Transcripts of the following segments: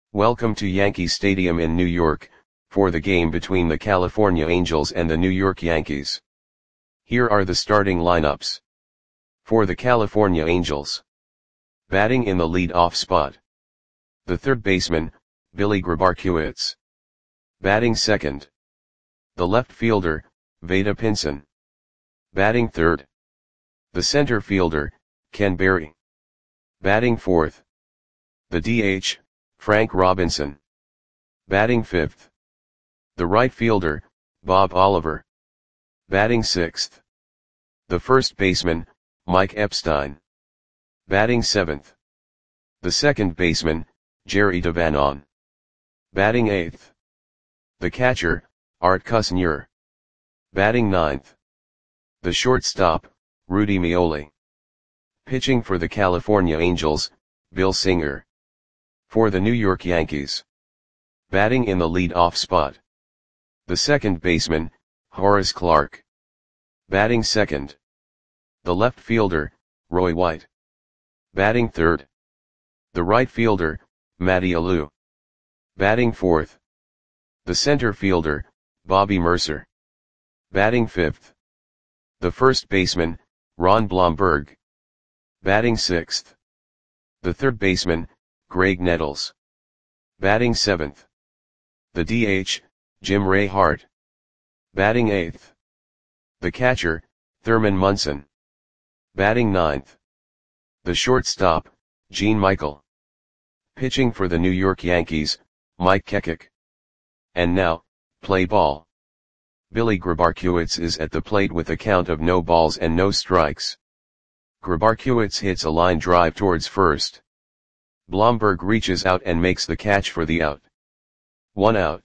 Welcome to Yankee Stadium in New York, for the game between the California Angels and the New York Yankees. Here are the starting lineups. For the California Angels. Batting in the lead-off spot. The third baseman, Billy Grabarkewicz. Batting second. The left fielder, Vada Pinson. Batting third. The center fielder, Ken Berry. Batting fourth. The DH, Frank Robinson. Batting fifth. The right fielder, Bob Oliver. Batting sixth. The first baseman, Mike Epstein. Batting seventh. The second baseman, Jerry DeVanon. Batting eighth. The catcher, Art Kusnyer. Batting ninth. The shortstop, Rudy Meoli. Pitching for the California Angels, Bill Singer. For the New York Yankees. Batting in the lead-off spot. The second baseman, Horace Clarke. Batting second. The left fielder, Roy White. Batting third. The right fielder, Matty Alou. Batting fourth. The center fielder, Bobby Murcer. Batting fifth. The first baseman, Ron Blomberg. Batting sixth. The third baseman, Greg Nettles. Batting seventh. The DH, Jim Ray Hart. Batting eighth. The catcher, Thurman Munson. Batting ninth. The shortstop, Gene Michael. Pitching for the New York Yankees, Mike Kekik. And now, play ball. Billy Grabarkewicz is at the plate with a count of no balls and no strikes. Grabarkewicz hits a line drive towards first. Blomberg reaches out and makes the catch for the out. 1 out.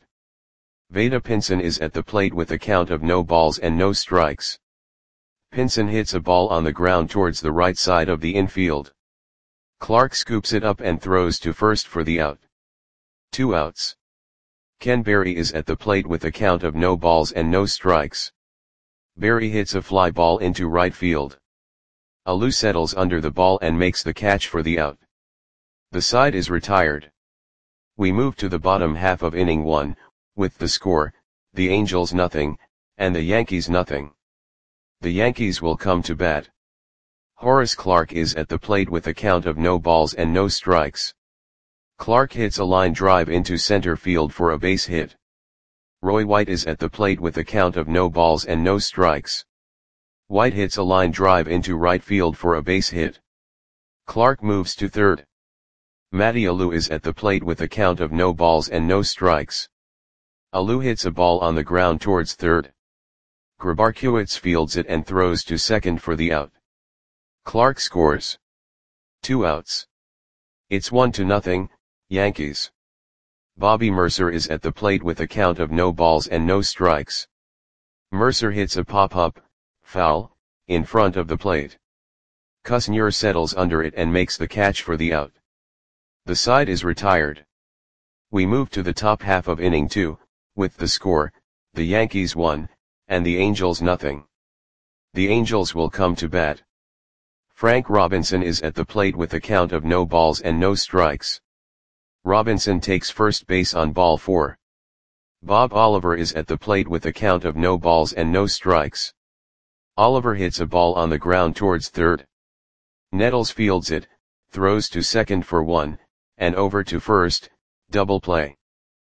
Vada Pinson is at the plate with a count of no balls and no strikes. Pinson hits a ball on the ground towards the right side of the infield. Clarke scoops it up and throws to first for the out. 2 outs. Ken Berry is at the plate with a count of no balls and no strikes. Berry hits a fly ball into right field. Alou settles under the ball and makes the catch for the out. The side is retired. We move to the bottom half of inning 1, with the score, the Angels nothing, and the Yankees nothing. The Yankees will come to bat. Horace Clarke is at the plate with a count of no balls and no strikes. Clarke hits a line drive into center field for a base hit. Roy White is at the plate with a count of no balls and no strikes. White hits a line drive into right field for a base hit. Clarke moves to third. Matty Alou is at the plate with a count of no balls and no strikes. Alou hits a ball on the ground towards third. Grabarkewicz fields it and throws to second for the out. Clarke scores. 2 outs. It's 1-0, Yankees. Bobby Murcer is at the plate with a count of no balls and no strikes. Murcer hits a pop-up, foul, in front of the plate. Kusnyer settles under it and makes the catch for the out. The side is retired. We move to the top half of inning 2, with the score, the Yankees 1, and the Angels nothing. The Angels will come to bat. Frank Robinson is at the plate with a count of no balls and no strikes. Robinson takes first base on ball 4. Bob Oliver is at the plate with a count of no balls and no strikes. Oliver hits a ball on the ground towards third. Nettles fields it, throws to second for 1, and over to first, double play.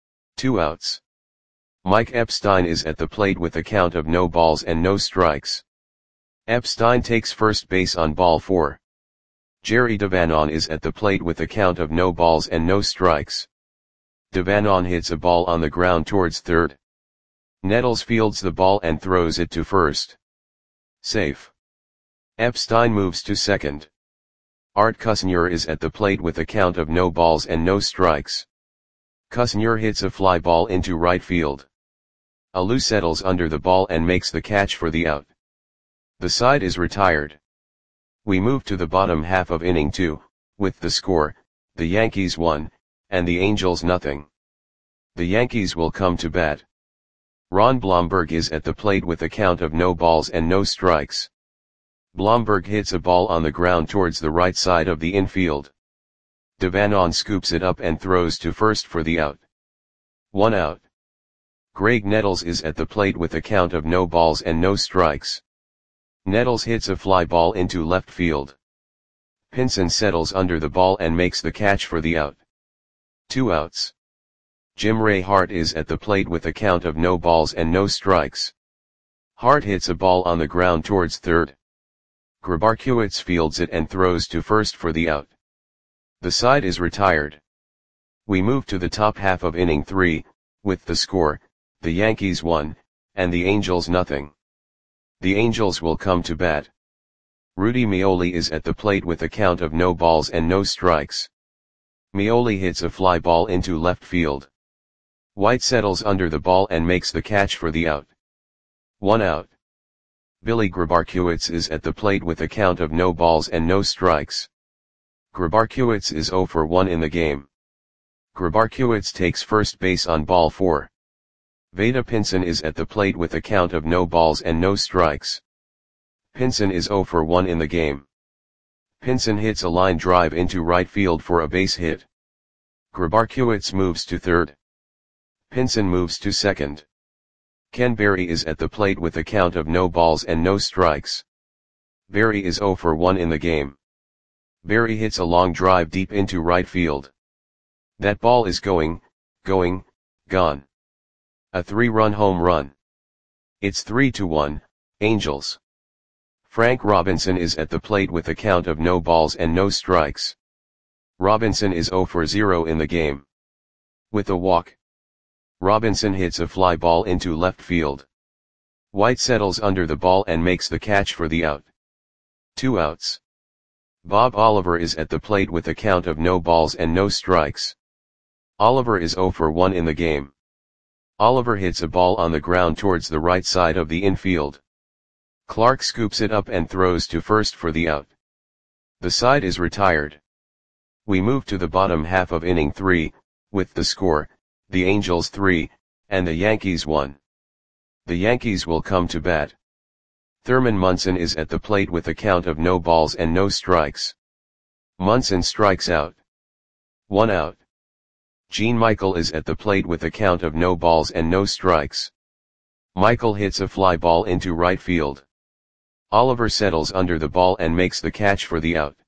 2 outs. Mike Epstein is at the plate with a count of no balls and no strikes. Epstein takes first base on ball 4. Jerry DeVanon is at the plate with a count of no balls and no strikes. DeVanon hits a ball on the ground towards third. Nettles fields the ball and throws it to first. Safe. Epstein moves to second. Art Kusnyer is at the plate with a count of no balls and no strikes. Kusnyer hits a fly ball into right field. Alou settles under the ball and makes the catch for the out. The side is retired. We move to the bottom half of inning 2, with the score, the Yankees 1, and the Angels nothing. The Yankees will come to bat. Ron Blomberg is at the plate with a count of no balls and no strikes. Blomberg hits a ball on the ground towards the right side of the infield. Devanon scoops it up and throws to first for the out. 1 out. Greg Nettles is at the plate with a count of no balls and no strikes. Nettles hits a fly ball into left field. Pinson settles under the ball and makes the catch for the out. 2 outs. Jim Ray Hart is at the plate with a count of no balls and no strikes. Hart hits a ball on the ground towards third. Grabarkiewicz fields it and throws to first for the out. The side is retired. We move to the top half of inning 3, with the score, the Yankees 1, and the Angels nothing. The Angels will come to bat. Rudy Meoli is at the plate with a count of no balls and no strikes. Meoli hits a fly ball into left field. White settles under the ball and makes the catch for the out. 1 out. Billy Grabarkiewicz is at the plate with a count of no balls and no strikes. Grabarkiewicz is 0 for 1 in the game. Grabarkiewicz takes first base on ball 4. Vada Pinson is at the plate with a count of no balls and no strikes. Pinson is 0 for 1 in the game. Pinson hits a line drive into right field for a base hit. Grabarkiewicz moves to third. Pinson moves to second. Ken Berry is at the plate with a count of no balls and no strikes. Berry is 0 for 1 in the game. Berry hits a long drive deep into right field. That ball is gone. A 3-run home run. It's 3-1, Angels. Frank Robinson is at the plate with a count of no balls and no strikes. Robinson is 0 for 0 in the game. With a walk. Robinson hits a fly ball into left field. White settles under the ball and makes the catch for the out. 2 outs. Bob Oliver is at the plate with a count of no balls and no strikes. Oliver is 0 for 1 in the game. Oliver hits a ball on the ground towards the right side of the infield. Clark scoops it up and throws to first for the out. The side is retired. We move to the bottom half of inning 3, with the score, the Angels 3, and the Yankees 1. The Yankees will come to bat. Thurman Munson is at the plate with a count of no balls and no strikes. Munson strikes out. 1 out. Gene Michael is at the plate with a count of no balls and no strikes. Michael hits a fly ball into right field. Oliver settles under the ball and makes the catch for the out.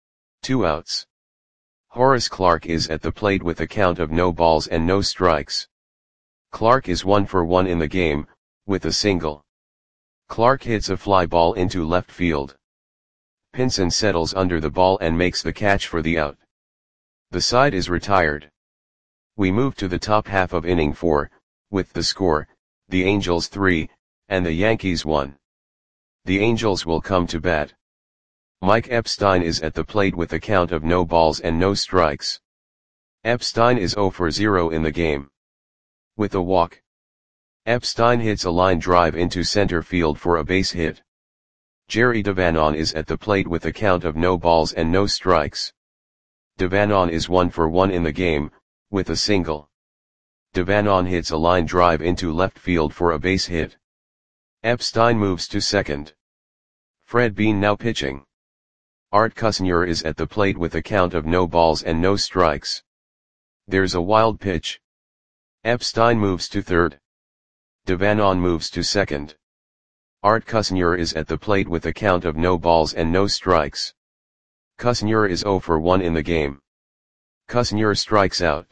2 outs. Horace Clarke is at the plate with a count of no balls and no strikes. Clarke is 1 for 1 in the game, with a single. Clarke hits a fly ball into left field. Pinson settles under the ball and makes the catch for the out. The side is retired. We move to the top half of inning 4, with the score, the Angels 3, and the Yankees 1. The Angels will come to bat. Mike Epstein is at the plate with a count of no balls and no strikes. Epstein is 0 for 0 in the game. With a walk. Epstein hits a line drive into center field for a base hit. Jerry Devanon is at the plate with a count of no balls and no strikes. Devanon is 1 for 1 in the game, with a single. Devanon hits a line drive into left field for a base hit. Epstein moves to second. Fred Bean now pitching. Art Kusnier is at the plate with a count of no balls and no strikes. There's a wild pitch. Epstein moves to third. Devanon moves to second. Art Kusnier is at the plate with a count of no balls and no strikes. Kusnier is 0 for 1 in the game. Kusnier strikes out.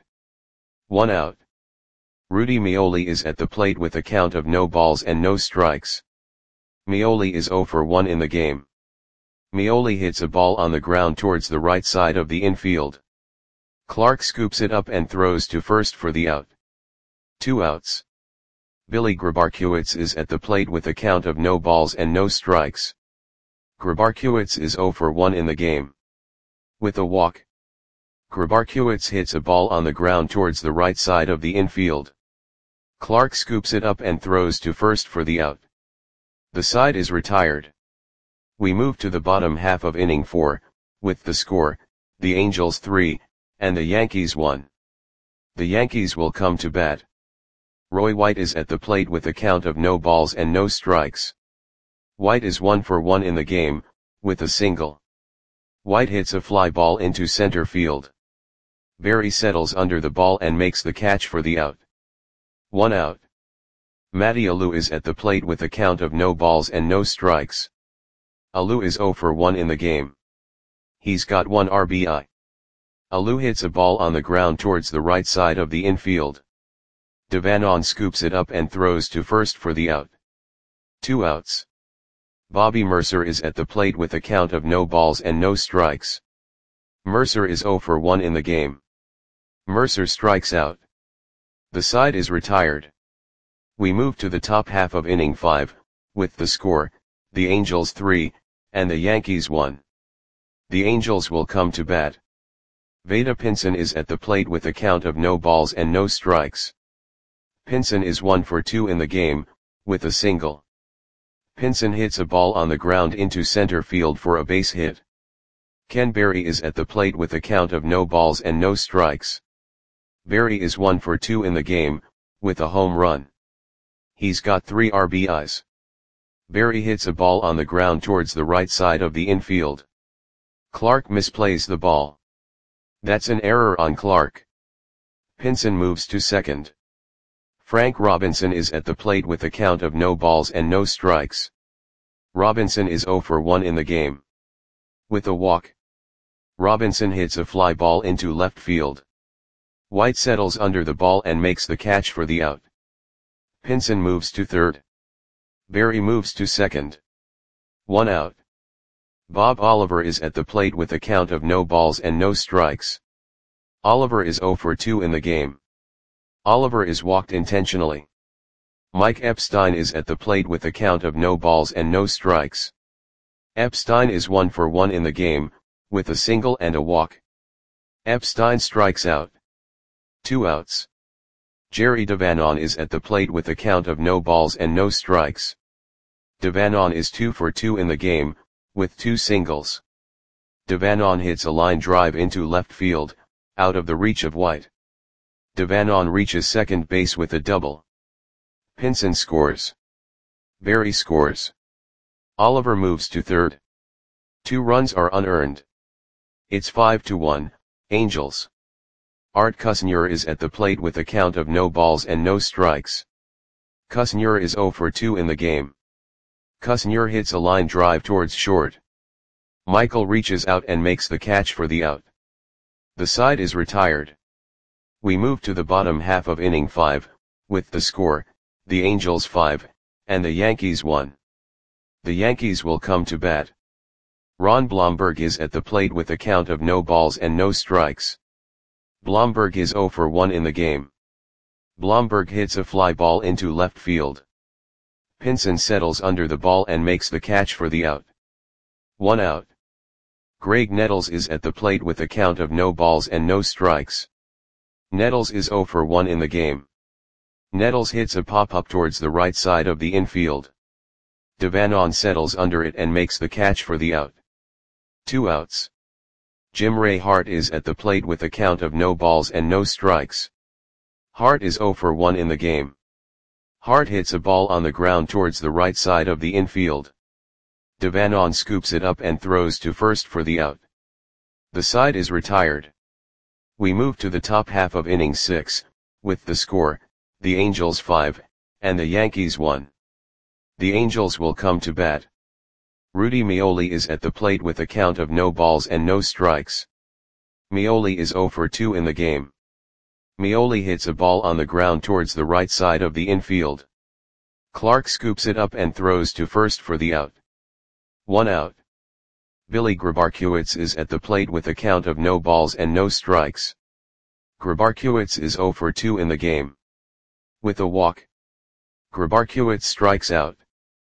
1 out. Rudy Meoli is at the plate with a count of no balls and no strikes. Meoli is 0 for 1 in the game. Meoli hits a ball on the ground towards the right side of the infield. Clark scoops it up and throws to first for the out. 2 outs. Billy Grabarkiewicz is at the plate with a count of no balls and no strikes. Grabarkiewicz is 0 for 1 in the game. With a walk. Grabarkiewicz hits a ball on the ground towards the right side of the infield. Clark scoops it up and throws to first for the out. The side is retired. We move to the bottom half of inning 4, with the score, the Angels 3, and the Yankees 1. The Yankees will come to bat. Roy White is at the plate with a count of no balls and no strikes. White is 1 for 1 in the game, with a single. White hits a fly ball into center field. Berry settles under the ball and makes the catch for the out. 1 out. Matty Alou is at the plate with a count of no balls and no strikes. Alou is 0 for 1 in the game. He's got 1 RBI. Alou hits a ball on the ground towards the right side of the infield. Devanon scoops it up and throws to first for the out. 2 outs. Bobby Mercer is at the plate with a count of no balls and no strikes. Mercer is 0 for 1 in the game. Mercer strikes out. The side is retired. We move to the top half of inning 5, with the score, the Angels 3, and the Yankees 1. The Angels will come to bat. Vada Pinson is at the plate with a count of no balls and no strikes. Pinson is 1 for 2 in the game, with a single. Pinson hits a ball on the ground into center field for a base hit. Ken Berry is at the plate with a count of no balls and no strikes. Berry is 1 for 2 in the game, with a home run. He's got 3 RBIs. Berry hits a ball on the ground towards the right side of the infield. Clark misplays the ball. That's an error on Clark. Pinson moves to second. Frank Robinson is at the plate with a count of no balls and no strikes. Robinson is 0 for 1 in the game. With a walk, Robinson hits a fly ball into left field. White settles under the ball and makes the catch for the out. Pinson moves to third. Berry moves to second. 1 out. Bob Oliver is at the plate with a count of no balls and no strikes. Oliver is 0 for 2 in the game. Oliver is walked intentionally. Mike Epstein is at the plate with a count of no balls and no strikes. Epstein is 1 for 1 in the game, with a single and a walk. Epstein strikes out. 2 outs. Jerry Devanon is at the plate with a count of no balls and no strikes. Devanon is 2 for 2 in the game, with 2 singles. Devanon hits a line drive into left field, out of the reach of White. Devanon reaches second base with a double. Pinson scores. Berry scores. Oliver moves to third. 2 runs are unearned. It's 5-1, Angels. Art Kusnyer is at the plate with a count of no balls and no strikes. Kusnyer is 0 for 2 in the game. Kusnyer hits a line drive towards short. Michael reaches out and makes the catch for the out. The side is retired. We move to the bottom half of inning 5, with the score, the Angels 5, and the Yankees 1. The Yankees will come to bat. Ron Blomberg is at the plate with a count of no balls and no strikes. Blomberg is 0 for 1 in the game. Blomberg hits a fly ball into left field. Pinson settles under the ball and makes the catch for the out. 1 out. Greg Nettles is at the plate with a count of no balls and no strikes. Nettles is 0 for 1 in the game. Nettles hits a pop-up towards the right side of the infield. Devanon settles under it and makes the catch for the out. 2 outs. Jim Ray Hart is at the plate with a count of no balls and no strikes. Hart is 0 for 1 in the game. Hart hits a ball on the ground towards the right side of the infield. Devanon scoops it up and throws to first for the out. The side is retired. We move to the top half of inning 6, with the score, the Angels 5, and the Yankees 1. The Angels will come to bat. Rudy Meoli is at the plate with a count of no balls and no strikes. Meoli is 0 for 2 in the game. Meoli hits a ball on the ground towards the right side of the infield. Clark scoops it up and throws to first for the out. 1 out. Billy Grabarkiewicz is at the plate with a count of no balls and no strikes. Grabarkiewicz is 0 for 2 in the game. With a walk, Grabarkiewicz strikes out.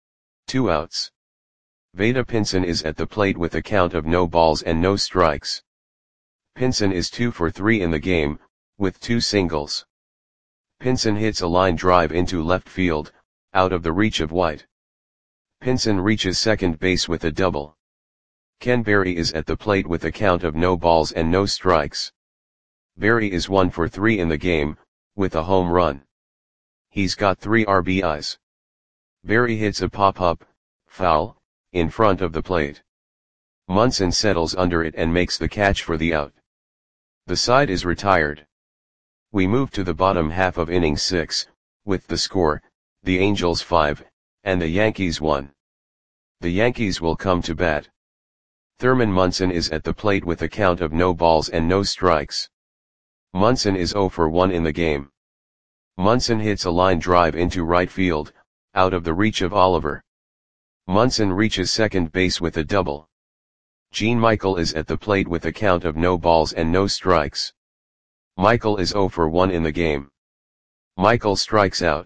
2 outs. Vada Pinson is at the plate with a count of no balls and no strikes. Pinson is 2 for 3 in the game, with 2 singles. Pinson hits a line drive into left field, out of the reach of White. Pinson reaches second base with a double. Ken Berry is at the plate with a count of no balls and no strikes. Berry is 1 for 3 in the game, with a home run. He's got 3 RBIs. Berry hits a pop-up, foul, in front of the plate. Munson settles under it and makes the catch for the out. The side is retired. We move to the bottom half of inning 6, with the score, the Angels 5, and the Yankees 1. The Yankees will come to bat. Thurman Munson is at the plate with a count of no balls and no strikes. Munson is 0 for 1 in the game. Munson hits a line drive into right field, out of the reach of Oliver. Munson reaches second base with a double. Gene Michael is at the plate with a count of no balls and no strikes. Michael is 0 for 1 in the game. Michael strikes out.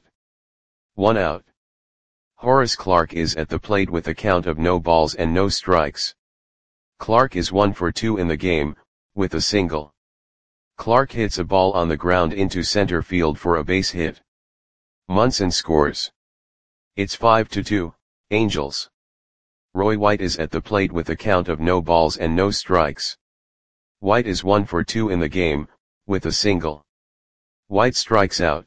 1 out. Horace Clarke is at the plate with a count of no balls and no strikes. Clarke is 1 for 2 in the game, with a single. Clarke hits a ball on the ground into center field for a base hit. Munson scores. It's 5-2, Angels. Roy White is at the plate with a count of no balls and no strikes. White is 1 for 2 in the game, with a single. White strikes out.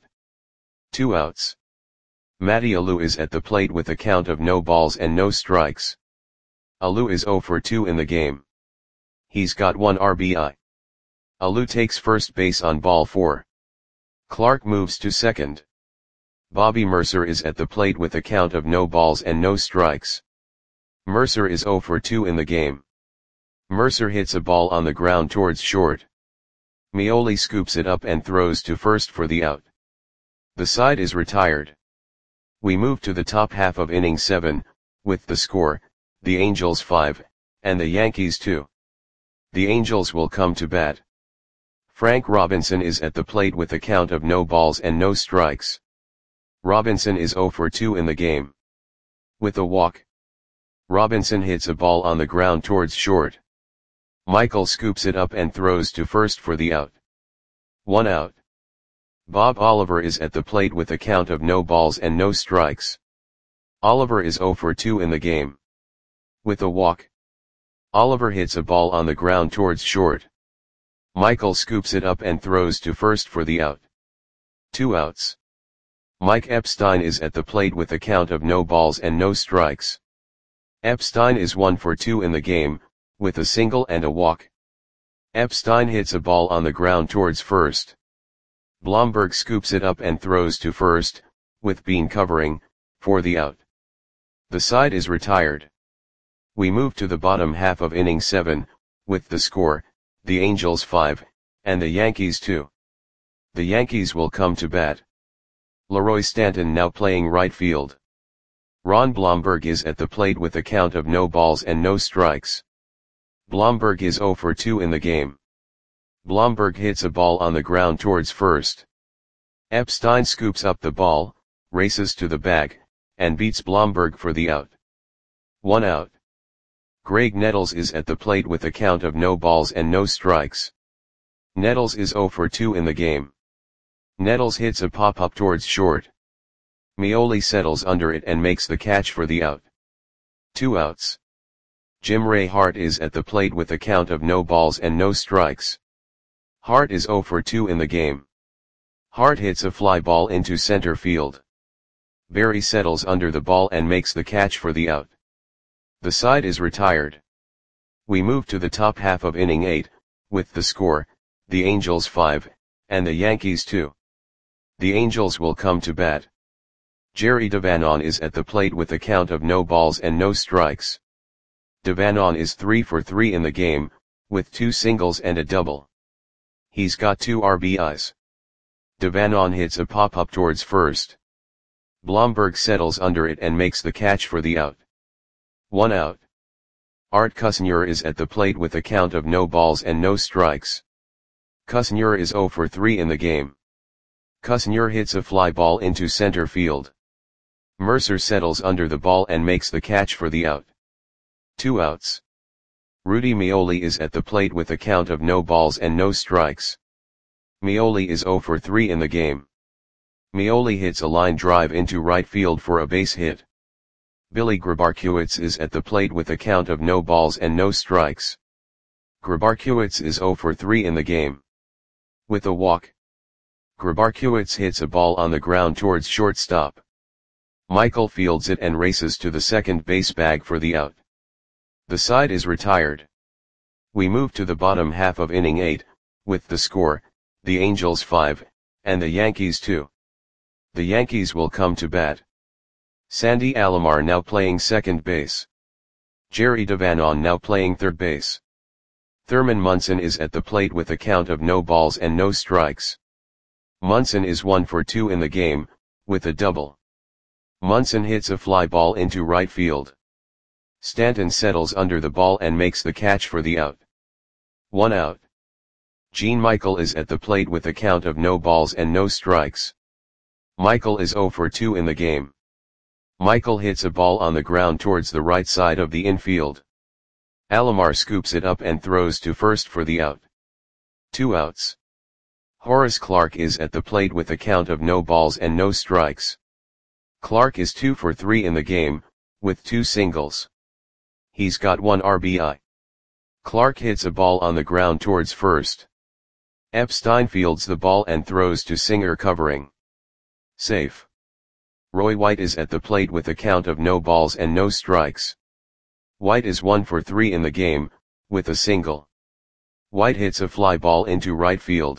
2 outs. Matty Alou is at the plate with a count of no balls and no strikes. Alou is 0 for 2 in the game. He's got 1 RBI. Alou takes first base on ball 4. Clarke moves to second. Bobby Mercer is at the plate with a count of no balls and no strikes. Mercer is 0 for 2 in the game. Mercer hits a ball on the ground towards short. Meoli scoops it up and throws to first for the out. The side is retired. We move to the top half of inning 7, with the score, the Angels 5, and the Yankees 2. The Angels will come to bat. Frank Robinson is at the plate with a count of no balls and no strikes. Robinson is 0 for 2 in the game. With a walk. Robinson hits a ball on the ground towards short. Michael scoops it up and throws to first for the out. 1 out. Bob Oliver is at the plate with a count of no balls and no strikes. Oliver is 0 for 2 in the game. With a walk. Oliver hits a ball on the ground towards short. Michael scoops it up and throws to first for the out. 2 outs. Mike Epstein is at the plate with a count of no balls and no strikes. Epstein is 1 for 2 in the game, with a single and a walk. Epstein hits a ball on the ground towards first. Blomberg scoops it up and throws to first, with Bean covering, for the out. The side is retired. We move to the bottom half of inning 7, with the score, the Angels 5, and the Yankees 2. The Yankees will come to bat. Leroy Stanton now playing right field. Ron Blomberg is at the plate with a count of no balls and no strikes. Blomberg is 0 for 2 in the game. Blomberg hits a ball on the ground towards first. Epstein scoops up the ball, races to the bag, and beats Blomberg for the out. 1 out. Greg Nettles is at the plate with a count of no balls and no strikes. Nettles is 0 for 2 in the game. Nettles hits a pop-up towards short. Meoli settles under it and makes the catch for the out. 2 outs. Jim Ray Hart is at the plate with a count of no balls and no strikes. Hart is 0 for 2 in the game. Hart hits a fly ball into center field. Barry settles under the ball and makes the catch for the out. The side is retired. We move to the top half of inning 8, with the score, the Angels 5, and the Yankees 2. The Angels will come to bat. Jerry Devanon is at the plate with a count of no balls and no strikes. Devanon is 3 for 3 in the game, with 2 singles and a double. He's got 2 RBIs. Devanon hits a pop-up towards first. Blomberg settles under it and makes the catch for the out. 1 out. Art Kusnyer is at the plate with a count of no balls and no strikes. Kusnyer is 0 for 3 in the game. Kusnyer hits a fly ball into center field. Mercer settles under the ball and makes the catch for the out. 2 outs. Rudy Meoli is at the plate with a count of no balls and no strikes. Meoli is 0 for 3 in the game. Meoli hits a line drive into right field for a base hit. Billy Grabarkiewicz is at the plate with a count of no balls and no strikes. Grabarkiewicz is 0 for 3 in the game. With a walk. Grabarkiewicz hits a ball on the ground towards shortstop. Michael fields it and races to the second base bag for the out. The side is retired. We move to the bottom half of inning 8, with the score, the Angels 5, and the Yankees 2. The Yankees will come to bat. Sandy Alomar now playing second base. Jerry Devanon now playing third base. Thurman Munson is at the plate with a count of no balls and no strikes. Munson is 1 for 2 in the game, with a double. Munson hits a fly ball into right field. Stanton settles under the ball and makes the catch for the out. 1 out. Gene Michael is at the plate with a count of no balls and no strikes. Michael is 0 for 2 in the game. Michael hits a ball on the ground towards the right side of the infield. Alomar scoops it up and throws to first for the out. 2 outs. Horace Clarke is at the plate with a count of no balls and no strikes. Clarke is 2 for 3 in the game, with 2 singles. He's got 1 RBI. Clarke hits a ball on the ground towards first. Epstein fields the ball and throws to Singer covering. Safe. Roy White is at the plate with a count of no balls and no strikes. White is 1 for 3 in the game, with a single. White hits a fly ball into right field.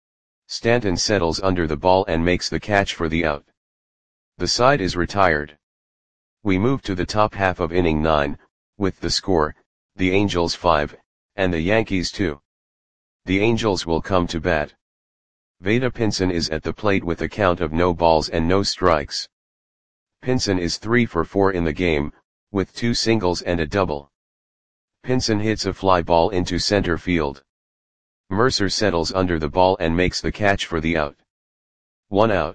Stanton settles under the ball and makes the catch for the out. The side is retired. We move to the top half of inning 9, with the score, the Angels 5, and the Yankees 2. The Angels will come to bat. Vada Pinson is at the plate with a count of no balls and no strikes. Pinson is 3 for 4 in the game, with 2 singles and a double. Pinson hits a fly ball into center field. Mercer settles under the ball and makes the catch for the out. 1 out.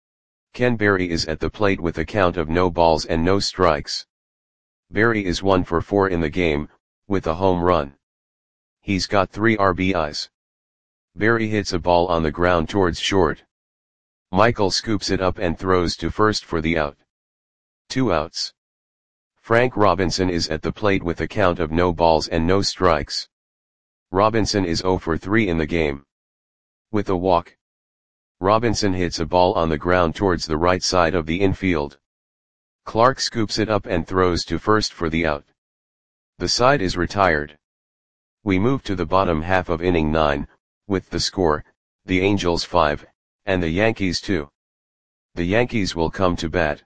Ken Berry is at the plate with a count of no balls and no strikes. Berry is 1 for 4 in the game, with a home run. He's got 3 RBIs. Berry hits a ball on the ground towards short. Michael scoops it up and throws to first for the out. 2 outs. Frank Robinson is at the plate with a count of no balls and no strikes. Robinson is 0 for 3 in the game. With a walk. Robinson hits a ball on the ground towards the right side of the infield. Clarke scoops it up and throws to first for the out. The side is retired. We move to the bottom half of inning 9, with the score, the Angels 5, and the Yankees 2. The Yankees will come to bat.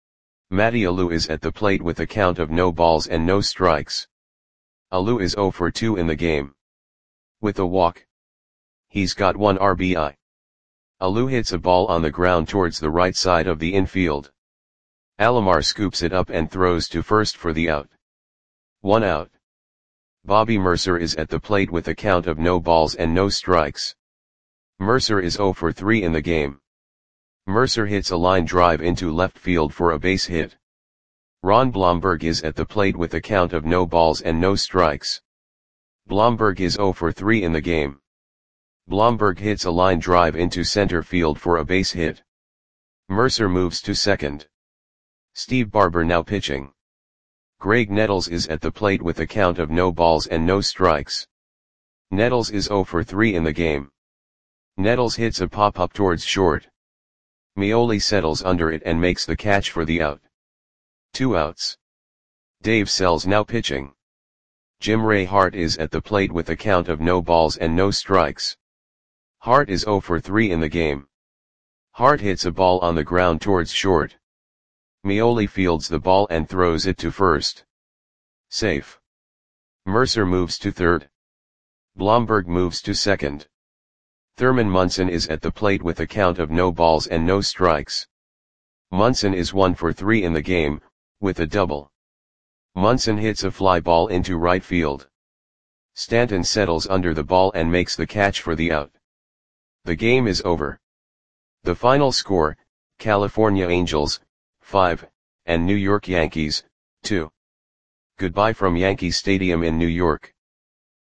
Matty Alou is at the plate with a count of no balls and no strikes. Alou is 0 for 2 in the game. With a walk. He's got 1 RBI. Alou hits a ball on the ground towards the right side of the infield. Alomar scoops it up and throws to first for the out. 1 out. Bobby Mercer is at the plate with a count of no balls and no strikes. Mercer is 0 for 3 in the game. Mercer hits a line drive into left field for a base hit. Ron Blomberg is at the plate with a count of no balls and no strikes. Blomberg is 0 for 3 in the game. Blomberg hits a line drive into center field for a base hit. Mercer moves to second. Steve Barber now pitching. Greg Nettles is at the plate with a count of no balls and no strikes. Nettles is 0 for 3 in the game. Nettles hits a pop-up towards short. Meoli settles under it and makes the catch for the out. 2 outs. Dave Sells now pitching. Jim Ray Hart is at the plate with a count of no balls and no strikes. Hart is 0 for 3 in the game. Hart hits a ball on the ground towards short. Meoli fields the ball and throws it to first. Safe. Mercer moves to third. Blomberg moves to second. Thurman Munson is at the plate with a count of no balls and no strikes. Munson is 1 for 3 in the game, with a double. Munson hits a fly ball into right field. Stanton settles under the ball and makes the catch for the out. The game is over. The final score, California Angels, 5, and New York Yankees, 2. Goodbye from Yankee Stadium in New York.